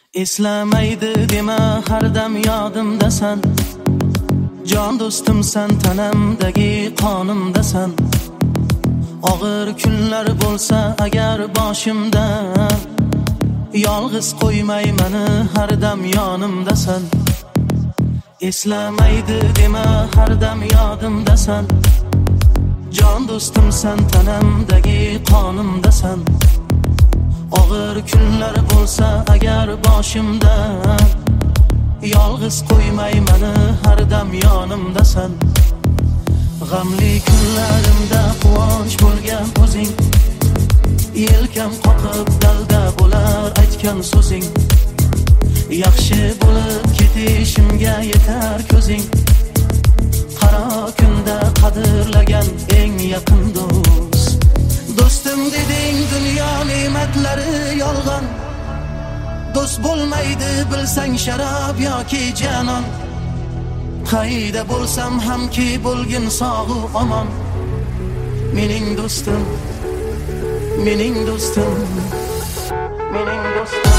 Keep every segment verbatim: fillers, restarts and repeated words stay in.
Eslamaydi dema har dam yodimdasan. Jon do'stimsan, tanamdagi qonimdasan. Og'ir kunlar bo'lsa agar boshimda, yolg'iz qo'ymay meni har dam yonimdasan. Eslamaydi dema har dam yodimdasan. Jon do'stimsan, tanamdagi qonimdasan. Og'ir kunlar bo'lsa agar boshimda, yolg'iz qo'ymay meni har dam yonimdasan. G'amli kunlarimda quvonch bo'lgan o'zing, yelkam qoqib dalda bo'lar aytgan so'zing. Yaxshi bo'lib ketishimga yetar ko'zing. Qaro kunda qadrlagan eng yaqin do'st. Do'stim deding dunyo ne'matlari yolg'on. Do'st bo'lmaydi bilsang sharob yoki janon. Qayda bo'lsam hamki bo'lgin sog'u omon. Mening do'stim, mening do'stim, mening do'stim.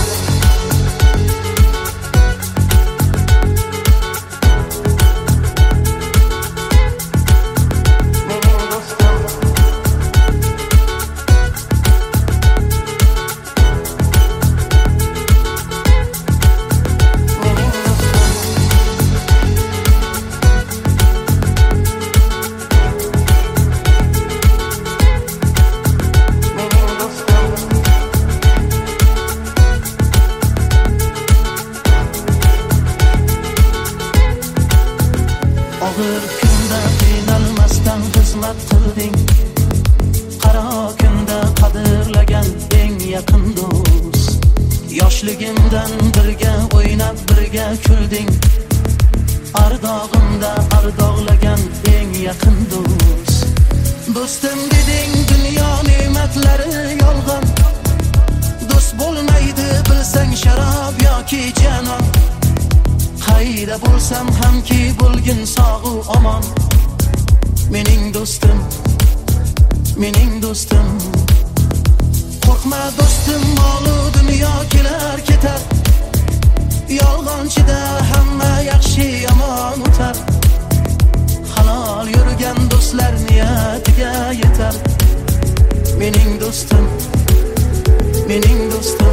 Og'ir kunda qiynalmasdan xizmat qilding. Qaro kunda qadrlagan eng yaqin do'st. Yoshligimdan birga o'ynab birga kulding. Ardog'imda ardog'lagan eng yaqin do'st. Do'stim deding dunyo ne'matlari yolg'on. Do'st bo'lmaydi bilsang sharob yoki janon. Qayda bo'lsam hamki bo'lgin sog'u omon. Mening do'stim, mening do'stim. Qo'rqma do'stim, molu dunyo kelar ketar. Yolg'onchida hamma yaxshi yomon o'tar. Halol yurgan do'stlar niyatiga yetar. Mening do'stim, mening do'stim.